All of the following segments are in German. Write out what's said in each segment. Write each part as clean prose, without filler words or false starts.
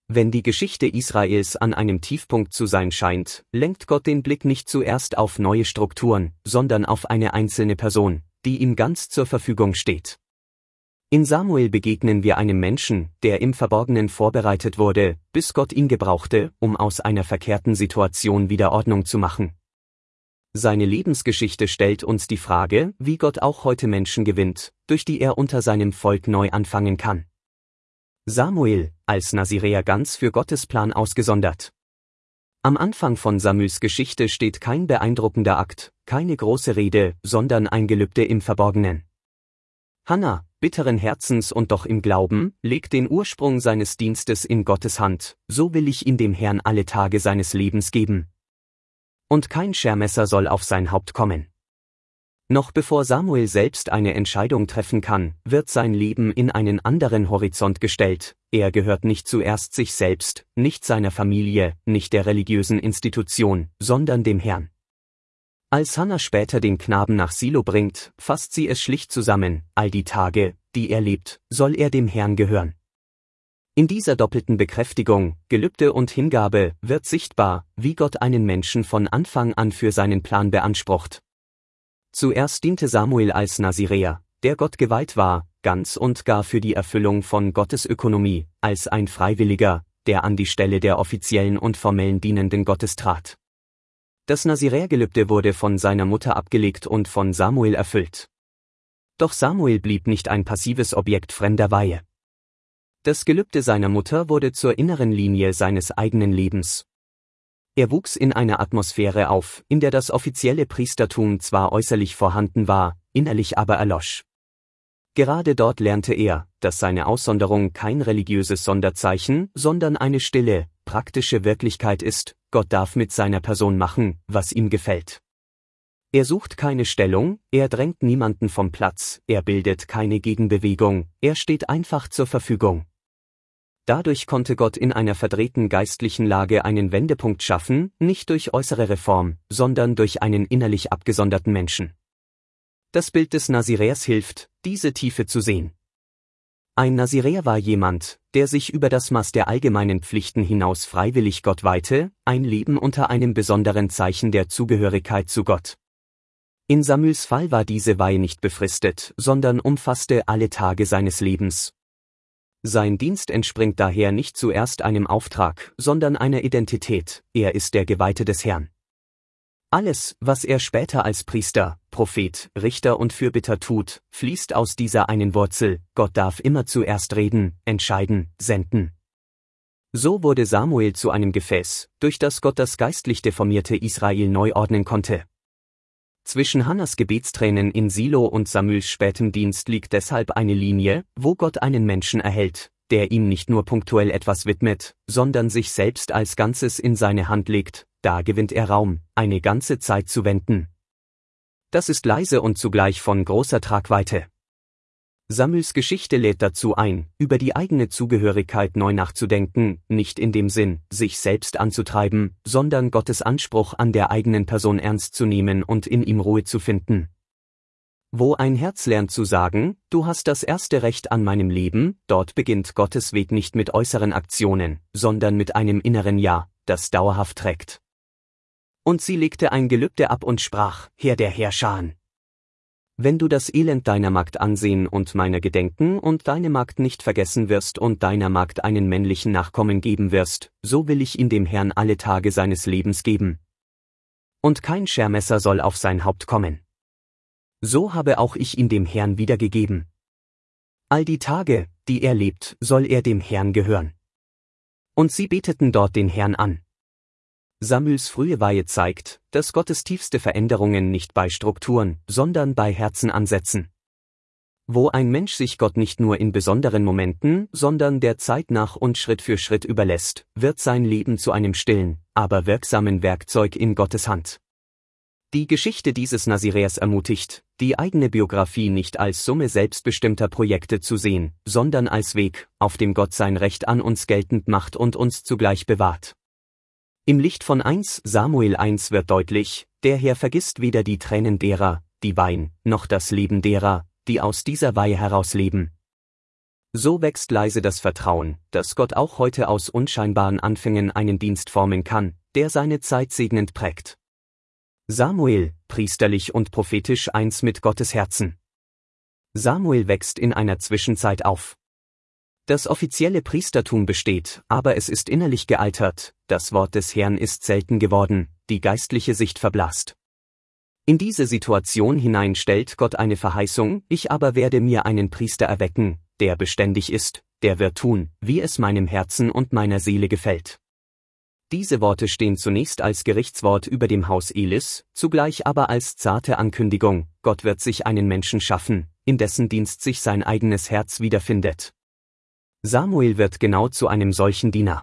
Wenn die Geschichte Israels an einem Tiefpunkt zu sein scheint, lenkt Gott den Blick nicht zuerst auf neue Strukturen, sondern auf eine einzelne Person, die ihm ganz zur Verfügung steht. In Samuel begegnen wir einem Menschen, der im Verborgenen vorbereitet wurde, bis Gott ihn gebrauchte, um aus einer verkehrten Situation wieder Ordnung zu machen. Seine Lebensgeschichte stellt uns die Frage, wie Gott auch heute Menschen gewinnt, durch die er unter seinem Volk neu anfangen kann. Samuel, als Naziräer ganz für Gottes Plan ausgesondert. Am Anfang von Samuels Geschichte steht kein beeindruckender Akt, keine große Rede, sondern ein Gelübde im Verborgenen. Hannah, bitteren Herzens und doch im Glauben, legt den Ursprung seines Dienstes in Gottes Hand, so will ich ihm dem Herrn alle Tage seines Lebens geben. Und kein Schermesser soll auf sein Haupt kommen. Noch bevor Samuel selbst eine Entscheidung treffen kann, wird sein Leben in einen anderen Horizont gestellt. Er gehört nicht zuerst sich selbst, nicht seiner Familie, nicht der religiösen Institution, sondern dem Herrn. Als Hannah später den Knaben nach Silo bringt, fasst sie es schlicht zusammen: All die Tage, die er lebt, soll er dem Herrn gehören. In dieser doppelten Bekräftigung, Gelübde und Hingabe, wird sichtbar, wie Gott einen Menschen von Anfang an für seinen Plan beansprucht. Zuerst diente Samuel als Naziräer, der Gott geweiht war, ganz und gar für die Erfüllung von Gottes Ökonomie, als ein Freiwilliger, der an die Stelle der offiziellen und formellen dienenden Gottes trat. Das Naziräergelübde wurde von seiner Mutter abgelegt und von Samuel erfüllt. Doch Samuel blieb nicht ein passives Objekt fremder Weihe. Das Gelübde seiner Mutter wurde zur inneren Linie seines eigenen Lebens. Er wuchs in einer Atmosphäre auf, in der das offizielle Priestertum zwar äußerlich vorhanden war, innerlich aber erlosch. Gerade dort lernte er, dass seine Aussonderung kein religiöses Sonderzeichen, sondern eine stille, praktische Wirklichkeit ist: Gott darf mit seiner Person machen, was ihm gefällt. Er sucht keine Stellung, er drängt niemanden vom Platz, er bildet keine Gegenbewegung, er steht einfach zur Verfügung. Dadurch konnte Gott in einer verdrehten geistlichen Lage einen Wendepunkt schaffen, nicht durch äußere Reform, sondern durch einen innerlich abgesonderten Menschen. Das Bild des Naziräers hilft, diese Tiefe zu sehen. Ein Naziräer war jemand, der sich über das Maß der allgemeinen Pflichten hinaus freiwillig Gott weihte, ein Leben unter einem besonderen Zeichen der Zugehörigkeit zu Gott. In Samuels Fall war diese Weihe nicht befristet, sondern umfasste alle Tage seines Lebens. Sein Dienst entspringt daher nicht zuerst einem Auftrag, sondern einer Identität: Er ist der Geweihte des Herrn. Alles, was er später als Priester, Prophet, Richter und Fürbitter tut, fließt aus dieser einen Wurzel: Gott darf immer zuerst reden, entscheiden, senden. So wurde Samuel zu einem Gefäß, durch das Gott das geistlich deformierte Israel neu ordnen konnte. Zwischen Hannahs Gebetstränen in Silo und Samuels spätem Dienst liegt deshalb eine Linie, wo Gott einen Menschen erhält, der ihm nicht nur punktuell etwas widmet, sondern sich selbst als Ganzes in seine Hand legt. Da gewinnt er Raum, eine ganze Zeit zu wenden. Das ist leise und zugleich von großer Tragweite. Samuels Geschichte lädt dazu ein, über die eigene Zugehörigkeit neu nachzudenken, nicht in dem Sinn, sich selbst anzutreiben, sondern Gottes Anspruch an der eigenen Person ernst zu nehmen und in ihm Ruhe zu finden. Wo ein Herz lernt zu sagen: Du hast das erste Recht an meinem Leben, dort beginnt Gottes Weg nicht mit äußeren Aktionen, sondern mit einem inneren Ja, das dauerhaft trägt. Und sie legte ein Gelübde ab und sprach: Herr der Herrscher, wenn du das Elend deiner Magd ansehen und meiner gedenken und deine Magd nicht vergessen wirst und deiner Magd einen männlichen Nachkommen geben wirst, so will ich ihn dem Herrn alle Tage seines Lebens geben. Und kein Schermesser soll auf sein Haupt kommen. So habe auch ich ihn dem Herrn wiedergegeben. All die Tage, die er lebt, soll er dem Herrn gehören. Und sie beteten dort den Herrn an. Samuels frühe Weihe zeigt, dass Gottes tiefste Veränderungen nicht bei Strukturen, sondern bei Herzen ansetzen. Wo ein Mensch sich Gott nicht nur in besonderen Momenten, sondern der Zeit nach und Schritt für Schritt überlässt, wird sein Leben zu einem stillen, aber wirksamen Werkzeug in Gottes Hand. Die Geschichte dieses Naziräers ermutigt, die eigene Biografie nicht als Summe selbstbestimmter Projekte zu sehen, sondern als Weg, auf dem Gott sein Recht an uns geltend macht und uns zugleich bewahrt. Im Licht von 1 Samuel 1 wird deutlich: Der Herr vergisst weder die Tränen derer, die weinen, noch das Leben derer, die aus dieser Weihe heraus leben. So wächst leise das Vertrauen, dass Gott auch heute aus unscheinbaren Anfängen einen Dienst formen kann, der seine Zeit segnend prägt. Samuel, priesterlich und prophetisch eins mit Gottes Herzen. Samuel wächst in einer Zwischenzeit auf. Das offizielle Priestertum besteht, aber es ist innerlich gealtert, das Wort des Herrn ist selten geworden, die geistliche Sicht verblasst. In diese Situation hinein stellt Gott eine Verheißung: Ich aber werde mir einen Priester erwecken, der beständig ist, der wird tun, wie es meinem Herzen und meiner Seele gefällt. Diese Worte stehen zunächst als Gerichtswort über dem Haus Elis, zugleich aber als zarte Ankündigung: Gott wird sich einen Menschen schaffen, in dessen Dienst sich sein eigenes Herz wiederfindet. Samuel wird genau zu einem solchen Diener.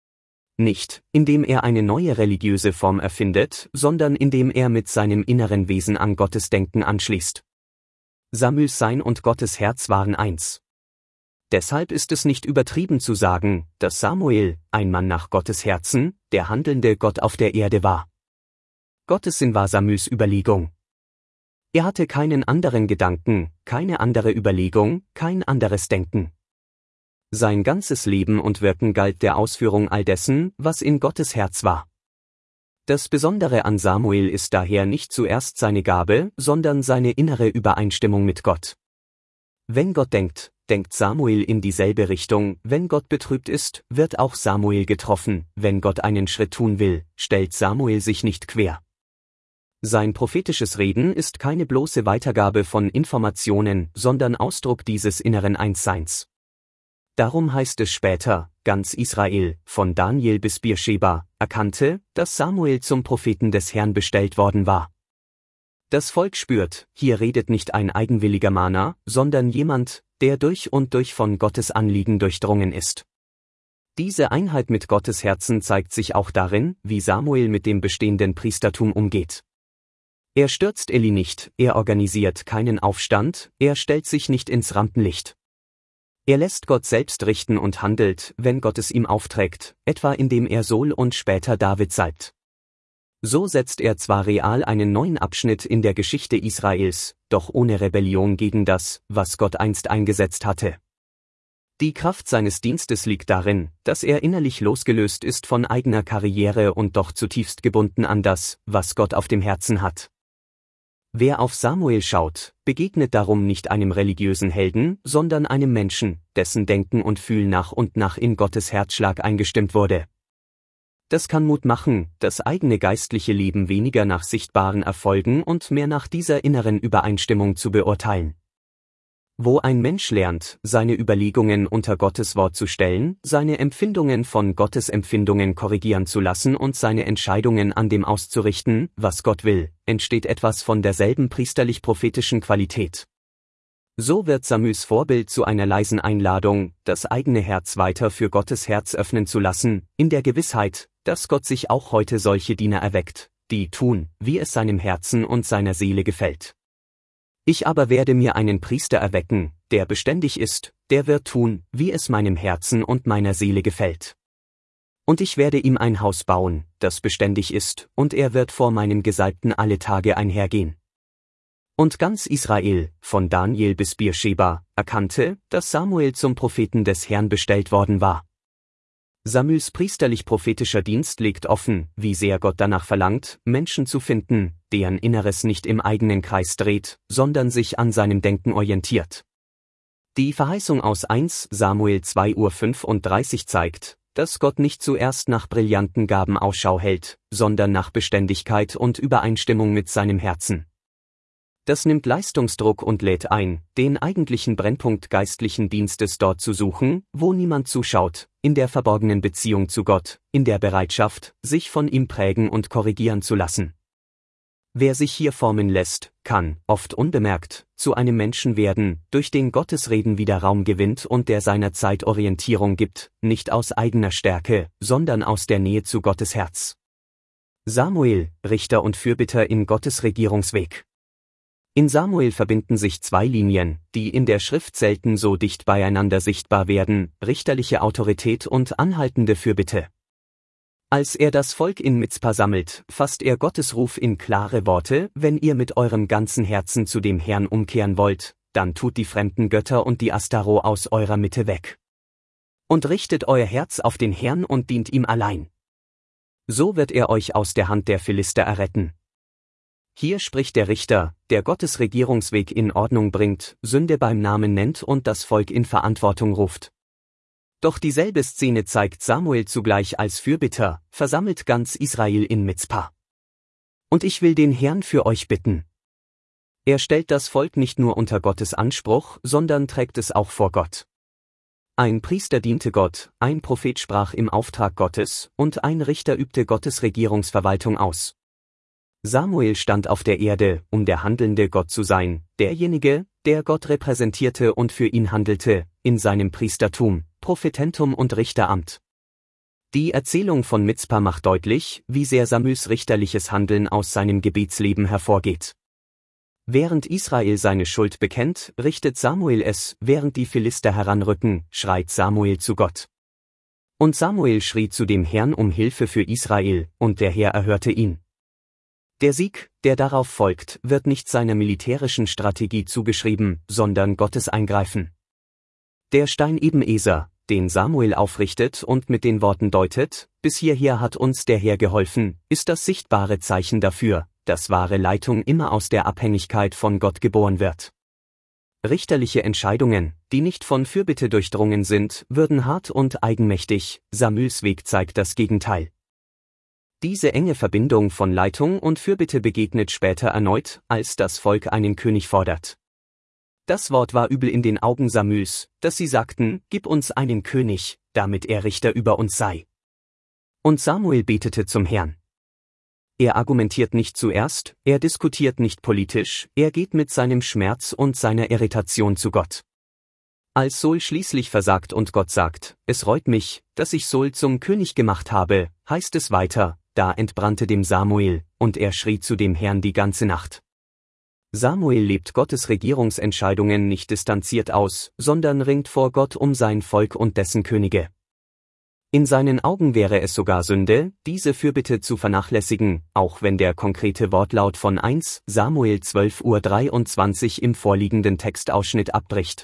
Nicht, indem er eine neue religiöse Form erfindet, sondern indem er mit seinem inneren Wesen an Gottes Denken anschließt. Samuels Sein und Gottes Herz waren eins. Deshalb ist es nicht übertrieben zu sagen, dass Samuel, ein Mann nach Gottes Herzen, der handelnde Gott auf der Erde war. Gottes Sinn war Samuels Überlegung. Er hatte keinen anderen Gedanken, keine andere Überlegung, kein anderes Denken. Sein ganzes Leben und Wirken galt der Ausführung all dessen, was in Gottes Herz war. Das Besondere an Samuel ist daher nicht zuerst seine Gabe, sondern seine innere Übereinstimmung mit Gott. Wenn Gott denkt, denkt Samuel in dieselbe Richtung. Wenn Gott betrübt ist, wird auch Samuel getroffen. Wenn Gott einen Schritt tun will, stellt Samuel sich nicht quer. Sein prophetisches Reden ist keine bloße Weitergabe von Informationen, sondern Ausdruck dieses inneren Einsseins. Darum heißt es später: Ganz Israel, von Daniel bis Beersheba, erkannte, dass Samuel zum Propheten des Herrn bestellt worden war. Das Volk spürt, hier redet nicht ein eigenwilliger Mahner, sondern jemand, der durch und durch von Gottes Anliegen durchdrungen ist. Diese Einheit mit Gottes Herzen zeigt sich auch darin, wie Samuel mit dem bestehenden Priestertum umgeht. Er stürzt Eli nicht, er organisiert keinen Aufstand, er stellt sich nicht ins Rampenlicht. Er lässt Gott selbst richten und handelt, wenn Gott es ihm aufträgt, etwa indem er Saul und später David salbt. So setzt er zwar real einen neuen Abschnitt in der Geschichte Israels, doch ohne Rebellion gegen das, was Gott einst eingesetzt hatte. Die Kraft seines Dienstes liegt darin, dass er innerlich losgelöst ist von eigener Karriere und doch zutiefst gebunden an das, was Gott auf dem Herzen hat. Wer auf Samuel schaut, begegnet darum nicht einem religiösen Helden, sondern einem Menschen, dessen Denken und Fühlen nach und nach in Gottes Herzschlag eingestimmt wurde. Das kann Mut machen, das eigene geistliche Leben weniger nach sichtbaren Erfolgen und mehr nach dieser inneren Übereinstimmung zu beurteilen. Wo ein Mensch lernt, seine Überlegungen unter Gottes Wort zu stellen, seine Empfindungen von Gottes Empfindungen korrigieren zu lassen und seine Entscheidungen an dem auszurichten, was Gott will, entsteht etwas von derselben priesterlich-prophetischen Qualität. So wird Samuels Vorbild zu einer leisen Einladung, das eigene Herz weiter für Gottes Herz öffnen zu lassen, in der Gewissheit, dass Gott sich auch heute solche Diener erweckt, die tun, wie es seinem Herzen und seiner Seele gefällt. Ich aber werde mir einen Priester erwecken, der beständig ist, der wird tun, wie es meinem Herzen und meiner Seele gefällt. Und ich werde ihm ein Haus bauen, das beständig ist, und er wird vor meinem Gesalbten alle Tage einhergehen. Und ganz Israel, von Daniel bis Beersheba, erkannte, dass Samuel zum Propheten des Herrn bestellt worden war. Samuels priesterlich-prophetischer Dienst legt offen, wie sehr Gott danach verlangt, Menschen zu finden, deren Inneres nicht im eigenen Kreis dreht, sondern sich an seinem Denken orientiert. Die Verheißung aus 1 Samuel 2:35 zeigt, dass Gott nicht zuerst nach brillanten Gaben Ausschau hält, sondern nach Beständigkeit und Übereinstimmung mit seinem Herzen. Das nimmt Leistungsdruck und lädt ein, den eigentlichen Brennpunkt geistlichen Dienstes dort zu suchen, wo niemand zuschaut, in der verborgenen Beziehung zu Gott, in der Bereitschaft, sich von ihm prägen und korrigieren zu lassen. Wer sich hier formen lässt, kann, oft unbemerkt, zu einem Menschen werden, durch den Gottes Reden wieder Raum gewinnt und der seiner Zeit Orientierung gibt, nicht aus eigener Stärke, sondern aus der Nähe zu Gottes Herz. Samuel, Richter und Fürbitter in Gottes Regierungsweg. In Samuel verbinden sich zwei Linien, die in der Schrift selten so dicht beieinander sichtbar werden: richterliche Autorität und anhaltende Fürbitte. Als er das Volk in Mizpa sammelt, fasst er Gottes Ruf in klare Worte: Wenn ihr mit eurem ganzen Herzen zu dem Herrn umkehren wollt, dann tut die fremden Götter und die Astaro aus eurer Mitte weg. Und richtet euer Herz auf den Herrn und dient ihm allein. So wird er euch aus der Hand der Philister erretten. Hier spricht der Richter, der Gottes Regierungsweg in Ordnung bringt, Sünde beim Namen nennt und das Volk in Verantwortung ruft. Doch dieselbe Szene zeigt Samuel zugleich als Fürbitter, versammelt ganz Israel in Mizpa. Und ich will den Herrn für euch bitten. Er stellt das Volk nicht nur unter Gottes Anspruch, sondern trägt es auch vor Gott. Ein Priester diente Gott, ein Prophet sprach im Auftrag Gottes, und ein Richter übte Gottes Regierungsverwaltung aus. Samuel stand auf der Erde, um der handelnde Gott zu sein, derjenige, der Gott repräsentierte und für ihn handelte, in seinem Priestertum, Prophetentum und Richteramt. Die Erzählung von Mizpa macht deutlich, wie sehr Samuels richterliches Handeln aus seinem Gebetsleben hervorgeht. Während Israel seine Schuld bekennt, richtet Samuel es, während die Philister heranrücken, schreit Samuel zu Gott. Und Samuel schrie zu dem Herrn um Hilfe für Israel, und der Herr erhörte ihn. Der Sieg, der darauf folgt, wird nicht seiner militärischen Strategie zugeschrieben, sondern Gottes Eingreifen. Der Stein Ebeneser, den Samuel aufrichtet und mit den Worten deutet, bis hierher hat uns der Herr geholfen, ist das sichtbare Zeichen dafür, dass wahre Leitung immer aus der Abhängigkeit von Gott geboren wird. Richterliche Entscheidungen, die nicht von Fürbitte durchdrungen sind, würden hart und eigenmächtig, Samuels Weg zeigt das Gegenteil. Diese enge Verbindung von Leitung und Fürbitte begegnet später erneut, als das Volk einen König fordert. Das Wort war übel in den Augen Samuels, dass sie sagten, gib uns einen König, damit er Richter über uns sei. Und Samuel betete zum Herrn. Er argumentiert nicht zuerst, er diskutiert nicht politisch, er geht mit seinem Schmerz und seiner Irritation zu Gott. Als Saul schließlich versagt und Gott sagt, es reut mich, dass ich Saul zum König gemacht habe, heißt es weiter, da entbrannte dem Samuel, und er schrie zu dem Herrn die ganze Nacht. Samuel lebt Gottes Regierungsentscheidungen nicht distanziert aus, sondern ringt vor Gott um sein Volk und dessen Könige. In seinen Augen wäre es sogar Sünde, diese Fürbitte zu vernachlässigen, auch wenn der konkrete Wortlaut von 1 Samuel 12:23 im vorliegenden Textausschnitt abbricht.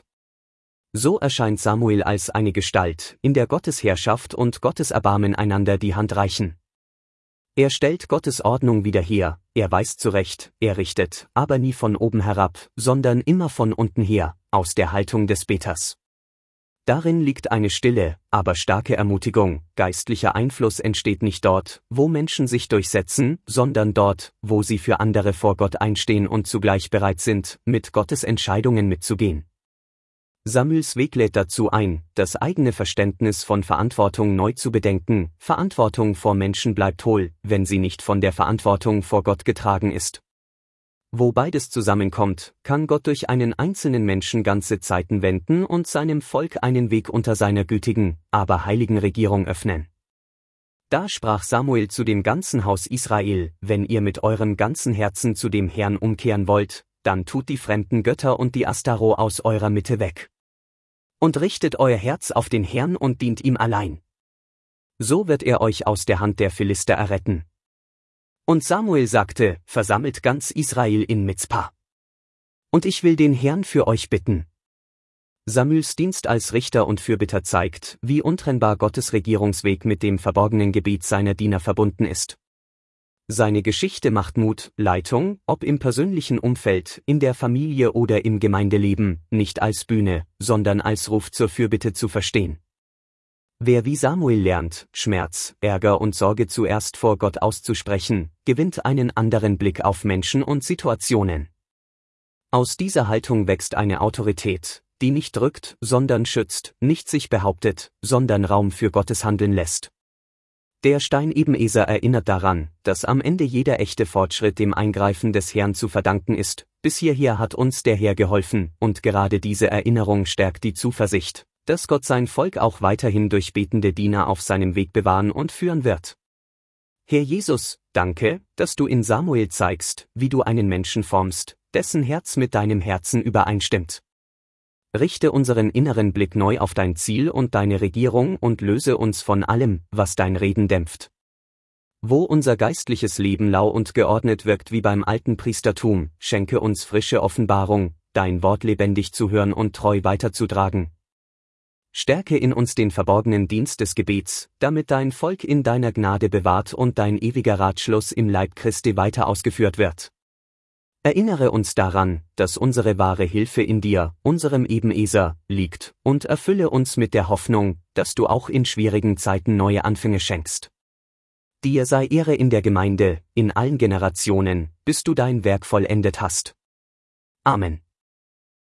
So erscheint Samuel als eine Gestalt, in der Gottes Herrschaft und Gottes Erbarmen einander die Hand reichen. Er stellt Gottes Ordnung wieder her, er weist zurecht, er richtet, aber nie von oben herab, sondern immer von unten her, aus der Haltung des Beters. Darin liegt eine stille, aber starke Ermutigung, geistlicher Einfluss entsteht nicht dort, wo Menschen sich durchsetzen, sondern dort, wo sie für andere vor Gott einstehen und zugleich bereit sind, mit Gottes Entscheidungen mitzugehen. Samuels Weg lädt dazu ein, das eigene Verständnis von Verantwortung neu zu bedenken. Verantwortung vor Menschen bleibt hohl, wenn sie nicht von der Verantwortung vor Gott getragen ist. Wo beides zusammenkommt, kann Gott durch einen einzelnen Menschen ganze Zeiten wenden und seinem Volk einen Weg unter seiner gütigen, aber heiligen Regierung öffnen. Da sprach Samuel zu dem ganzen Haus Israel, wenn ihr mit eurem ganzen Herzen zu dem Herrn umkehren wollt, dann tut die fremden Götter und die Astaro aus eurer Mitte weg. Und richtet euer Herz auf den Herrn und dient ihm allein. So wird er euch aus der Hand der Philister erretten. Und Samuel sagte, versammelt ganz Israel in Mizpa. Und ich will den Herrn für euch bitten. Samuels Dienst als Richter und Fürbitter zeigt, wie untrennbar Gottes Regierungsweg mit dem verborgenen Gebet seiner Diener verbunden ist. Seine Geschichte macht Mut, Leitung, ob im persönlichen Umfeld, in der Familie oder im Gemeindeleben, nicht als Bühne, sondern als Ruf zur Fürbitte zu verstehen. Wer wie Samuel lernt, Schmerz, Ärger und Sorge zuerst vor Gott auszusprechen, gewinnt einen anderen Blick auf Menschen und Situationen. Aus dieser Haltung wächst eine Autorität, die nicht drückt, sondern schützt, nicht sich behauptet, sondern Raum für Gottes Handeln lässt. Der Stein Ebeneser erinnert daran, dass am Ende jeder echte Fortschritt dem Eingreifen des Herrn zu verdanken ist. Bis hierher hat uns der Herr geholfen, und gerade diese Erinnerung stärkt die Zuversicht, dass Gott sein Volk auch weiterhin durch betende Diener auf seinem Weg bewahren und führen wird. Herr Jesus, danke, dass du in Samuel zeigst, wie du einen Menschen formst, dessen Herz mit deinem Herzen übereinstimmt. Richte unseren inneren Blick neu auf dein Ziel und deine Regierung und löse uns von allem, was dein Reden dämpft. Wo unser geistliches Leben lau und geordnet wirkt wie beim alten Priestertum, schenke uns frische Offenbarung, dein Wort lebendig zu hören und treu weiterzutragen. Stärke in uns den verborgenen Dienst des Gebets, damit dein Volk in deiner Gnade bewahrt und dein ewiger Ratschluss im Leib Christi weiter ausgeführt wird. Erinnere uns daran, dass unsere wahre Hilfe in dir, unserem Ebenezer, liegt, und erfülle uns mit der Hoffnung, dass du auch in schwierigen Zeiten neue Anfänge schenkst. Dir sei Ehre in der Gemeinde, in allen Generationen, bis du dein Werk vollendet hast. Amen.